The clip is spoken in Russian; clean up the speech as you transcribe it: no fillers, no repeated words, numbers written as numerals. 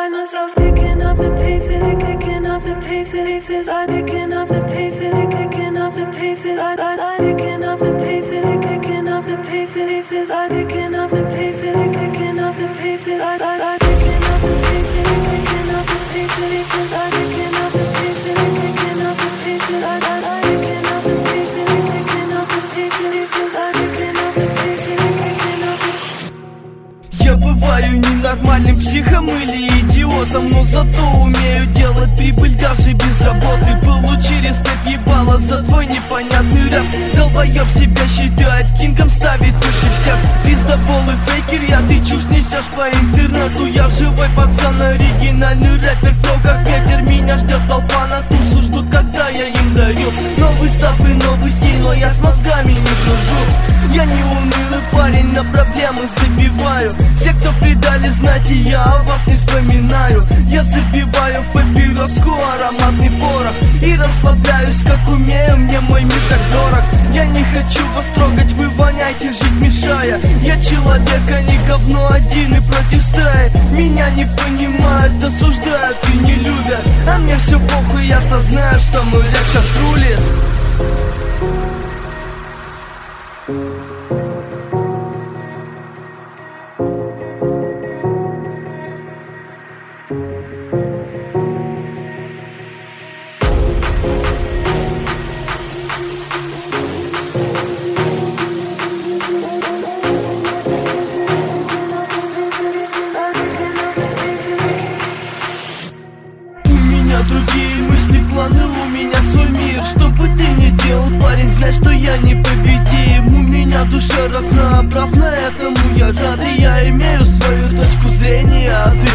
find myself picking up the pieces, picking up the pieces, I'm picking up the pieces, picking up the pieces, I'm picking up the pieces, picking up the pieces, I'm picking up the pieces, picking up the pieces, I'm picking up the pieces, picking up the pieces, I'm picking up the pieces, picking up the pieces, I'm picking up the pieces, picking up the pieces, I'm picking up the pieces, picking up the. Я бываю ненормальным психом или идиотом, но зато умею делать прибыль даже без работы. Получи респект, ебало, за твой непонятный рэп. Долбоёб себя считает кингом, ставит выше всех. Пиздобол и фейкер, я ты чушь несешь по интернету. Я живой пацан, оригинальный рэпер, флоу как ветер. Меня ждет толпа на тусу, ждут, когда я им дарю новый став и новый стиль, но я с мозгами не дружу. Я не унылый парень, на проблемы забиваю. Все, кто предали, знайте, я о вас не вспоминаю. Я забиваю в папироску ароматный порох и расслабляюсь, как умею, мне мой мир так дорог. Я не хочу вас трогать, вы воняете, жить мешая. Я человек, а не говно, один и против стаи. Меня не понимают, осуждают и не любят, а мне все похуй, я-то знаю, что мой рэп сейчас рулит. Другие мысли, планы, у меня свой мир. Что бы ты ни делал, парень, знай, что я непобедим. У меня душа разнообразна, этому я рад. И я имею свою точку зрения, а ты